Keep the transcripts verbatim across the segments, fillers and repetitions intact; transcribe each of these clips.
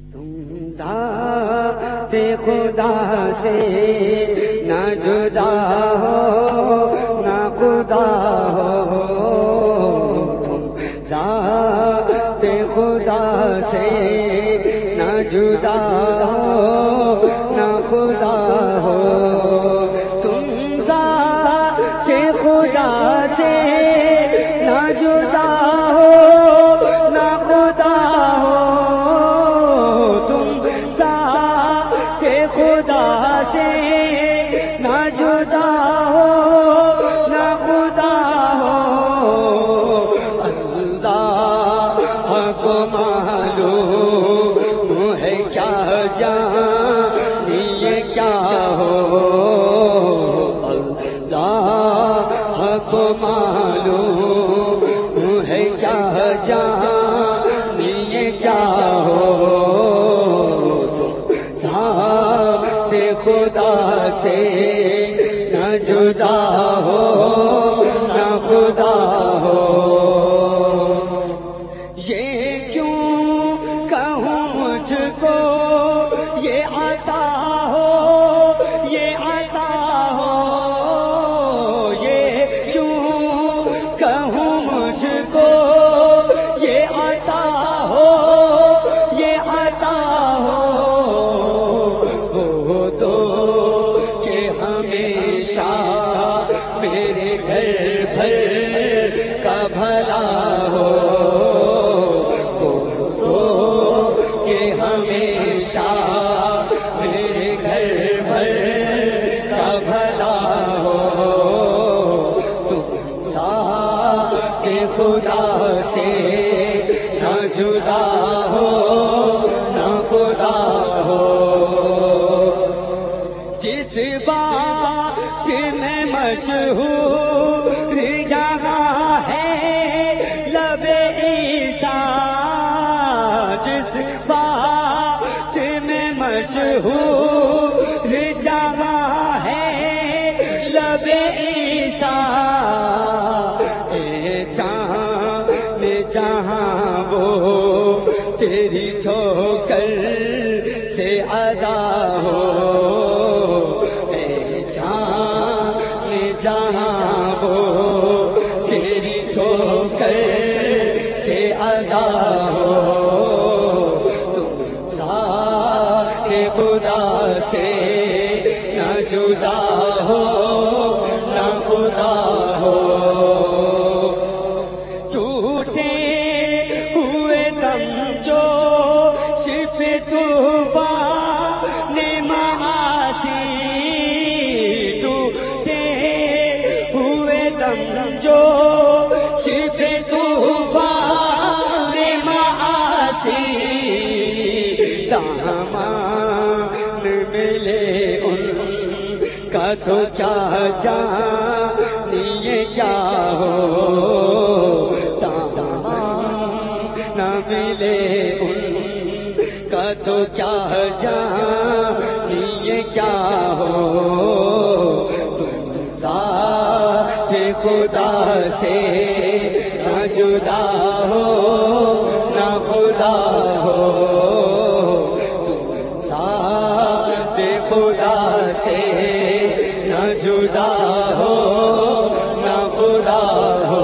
تم ذات خدا سے نہ جدا ہو نہ خدا ہو، تم ذات خدا سے نہ جدا ہو نہ خدا ہو، تم ذات خدا سے نہ جدا ہو نہ خدا ہو، تم ذات خدا سے نہ جدا ہو نہ خدا ہو، اللہ کو معلوم ہے کیا جانے یہ کیا ہو، اللہ کو معلوم ہے کیا جانے یہ کیا ہو، تم ذات خدا سے نہ جدا ہو نہ خدا ہو، یہ کیوں کہوں مجھ کو یہ عطا ہو یہ عطا ہو، یہ کیوں کہوں مجھ کو یہ عطا ہو یہ عطا ہو، وہ تو کہ ہمیشہ میرے گھر بھر کا بھلا ہو، وہ تو کہ ہمیشہ میرے گھر بھر کا بھلا ہو، تم ذات خدا سے نہ جدا ہو نہ خدا ہو، جس بات میں مشہور جہاں ہے لب عیسیٰ، جس بات میں مشہور جہاں ہے لب عیسیٰ، اے جہاں میں جہاں وہ تیری ٹھوکر سے ادا ہو، اے جہاں میں جہاں وہ تیری ٹھوکر سے ادا ہو، تم ذات خدا سے نہ جدا ہو نہ خدا ہو، ٹوٹے ہوئے دم جو صرف طوفان معاصی، ٹوٹے ہوئے دم جو صرف طوفان معاصی، دامان ملے ان کا تو کیا جانے یہ کیا ہو، دامان نہ ملے ان کا تو کیا جانے یہ کیا ہو، تم ذات خدا سے نہ جدا ہو نہ خدا ہو، تم ذات خدا سے نہ جدا ہو نہ خدا ہو،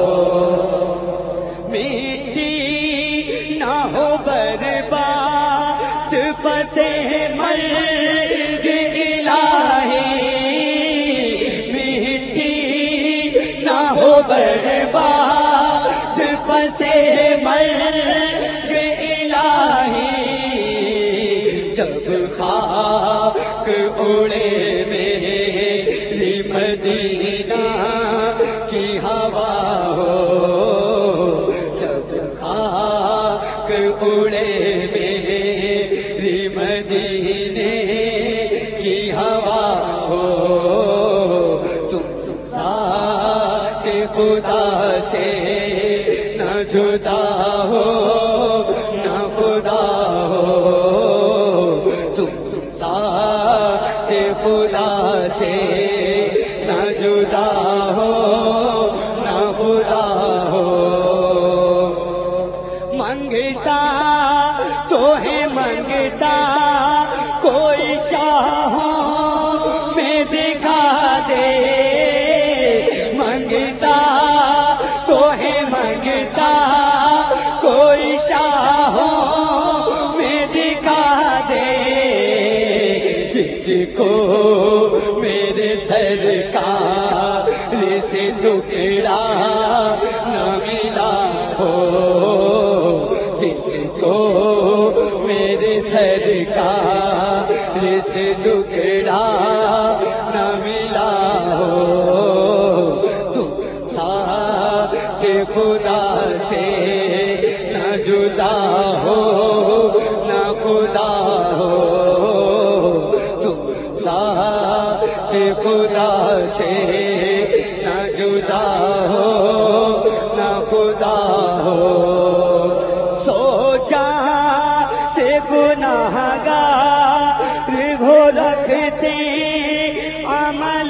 مٹی نہ ہو برباد پسے مرگ الہی، مٹی نہ ہو برباد پسے مرگ الہی، جب خاک اڑے میری مدینہ کی ہوا ہو، جب خاک اڑے میری مدینے کی ہوا ہو، تم ذات خدا سے نہ جدا ہو نہ خدا ہو، تم ذات خدا سے نہ جدا ہو نہ خدا ہو، منگتا تو ہے منگتا کوئی شاہوں میں دکھا دے، منگتا تو ہے منگتا کوئی شاہوں میں دکھا دے، جس کو میرے سرکار سے ٹکڑا نہ ملا ہو، جس کو میرے سرکار سے ٹکڑا نہ ملا ہو، تم ساتھ خدا سے نہ جدا ہو نہ خدا ہو، تم ساتھ خدا سے نہ جدا ہو نہ خدا ہو، سوچا سے گناہ گار ہو رکھتے عمل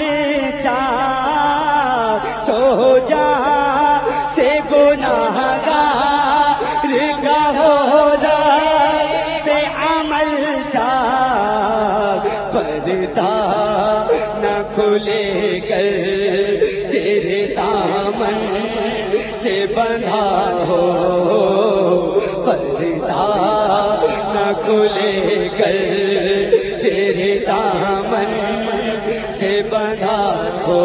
چاک، سوچا سے گناہ گار کا ہو رکھتے عمل چاک، پردہ نہ کھلے کر تیرے دامن سے بندھا ہو، پردہ نہ کھلے کر تیرے دامن سے بندھا ہو،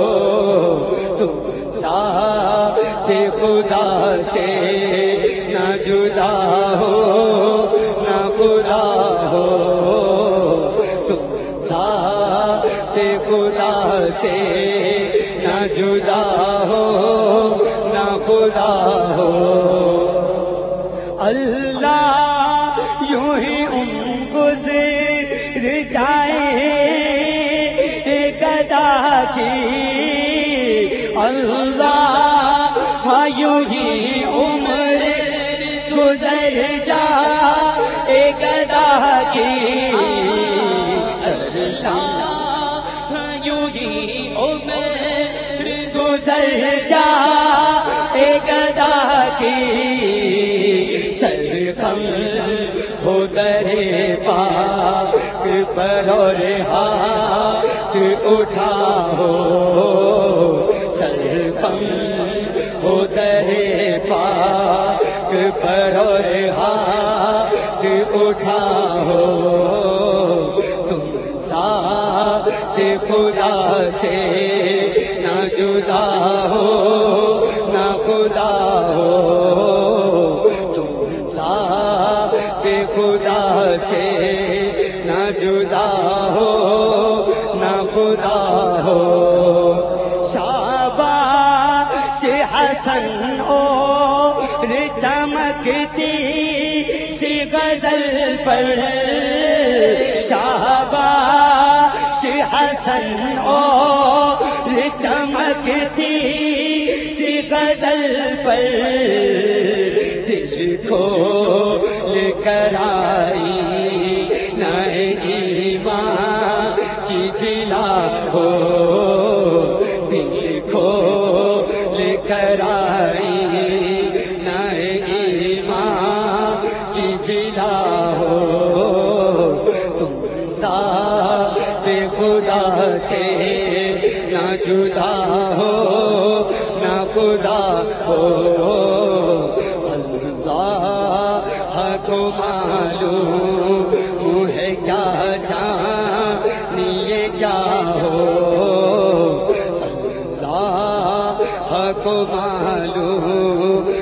تم ساتھ خدا سے نہ جدا ہو نہ خدا ہو، تم ساتھ خدا سے نہ جدا ہو نہ خدا ہو، اللہ یوں ہی ان گزر جائے گدا کی، اللہ یوں ہی عمر گزر جائے گدا کی، یوں ہی عمر گزر جائے گدا کی، سرخم ہو درے پاک پر اور ہاتھ اٹھا ہو، سرخم ہو درے پاک پر اور ہاتھ اٹھا ہو، تم ساتھ خدا سے نہ جدا ہو نہ خدا ہو، تم ساتھ خدا سے نہ جدا ہو نہ خدا ہو، شاباش حسن اور چمکتی سی غزل پر، شاباش حسن اور چمکتی سی غزل پر، دل کھول کر آئی نئے ایمان کی جلا ہو، دل کھول کر آئی نئے ایمان کی جلا ہو، تم ساتھ خدا سے نہ جدا ہو نہ خدا ہو، اللہ کو معلوم ہے کیا جانیے کیا ہو، اللہ کو معلوم